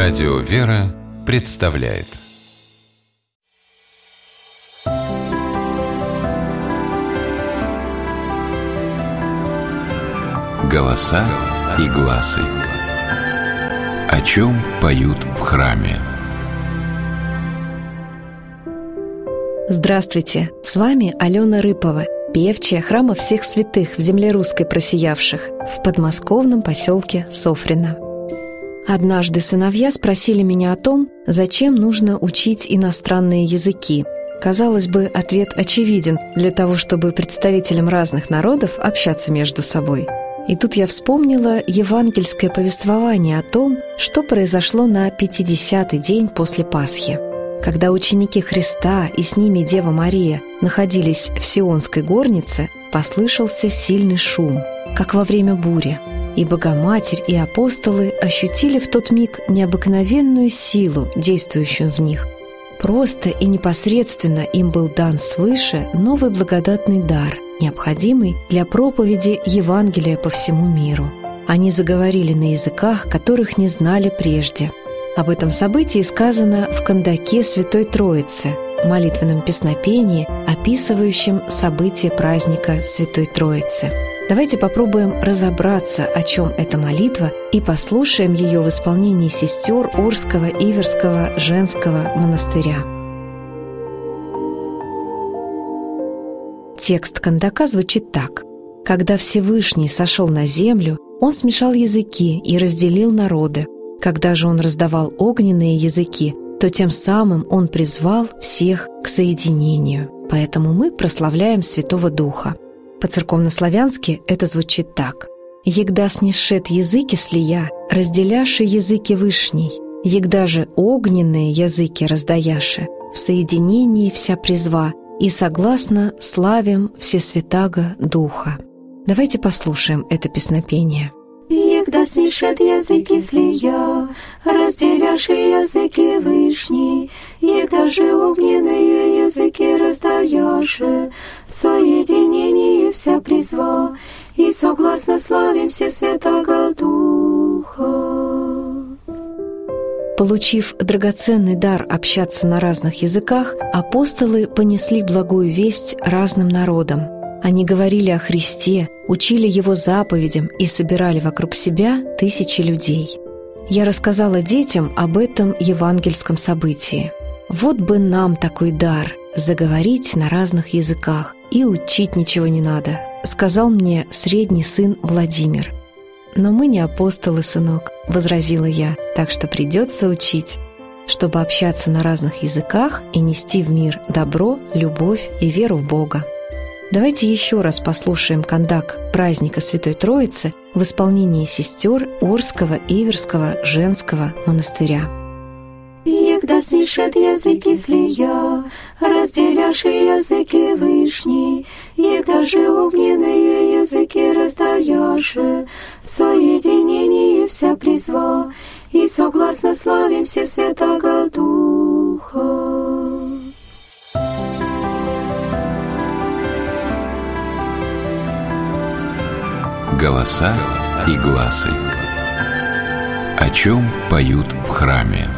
Радио «Вера» представляет «Голоса и гласы». О чем поют в храме? Здравствуйте! С вами Алена Рыпова, певчая храма всех святых в земле русской просиявших в подмосковном поселке Софрино. Однажды сыновья спросили меня о том, зачем нужно учить иностранные языки. Казалось бы, ответ очевиден для того, чтобы представителям разных народов общаться между собой. И тут я вспомнила евангельское повествование о том, что произошло на 50-й день после Пасхи. Когда ученики Христа и с ними Дева Мария находились в Сионской горнице, послышался сильный шум, как во время бури. И Богоматерь, и апостолы ощутили в тот миг необыкновенную силу, действующую в них. Просто и непосредственно им был дан свыше новый благодатный дар, необходимый для проповеди Евангелия по всему миру. Они заговорили на языках, которых не знали прежде. Об этом событии сказано в Кандаке Святой Троицы, молитвенном песнопении, описывающем события праздника Святой Троицы. Давайте попробуем разобраться, о чем эта молитва, и послушаем ее в исполнении сестер Орского Иверского женского монастыря. Текст Кандака звучит так. «Когда Всевышний сошел на землю, Он смешал языки и разделил народы. Когда же Он раздавал огненные языки, то тем самым Он призвал всех к соединению. Поэтому мы прославляем Святого Духа». По-церковнославянски это звучит так. «Егда снишет языки слия, разделяши языки вышней, егда же огненные языки раздаяши, в соединении вся призва, и согласно славим Всесвятаго Духа». Давайте послушаем это песнопение. Егда снишет языки слия, разделяши языки вышней, егда же огненные языки раздаяши, в соединении вся призва, и согласно славим Всесвятаго Духа. Получив драгоценный дар общаться на разных языках, апостолы понесли благую весть разным народам. Они говорили о Христе, учили Его заповедям и собирали вокруг себя тысячи людей. Я рассказала детям об этом евангельском событии. Вот бы нам такой дар — заговорить на разных языках, и учить ничего не надо, сказал мне средний сын Владимир. «Но мы не апостолы, сынок», — возразила я, «так что придется учить, чтобы общаться на разных языках и нести в мир добро, любовь и веру в Бога». Давайте еще раз послушаем кандак праздника Святой Троицы в исполнении сестер Орского Иверского женского монастыря. Егда снишет языки слия, разделяши языки вышней, егда же огненные языки раздаяши, в соединении вся призва, и согласно славим Всесвятаго Духа. Голоса и гласы. О чем поют в храме?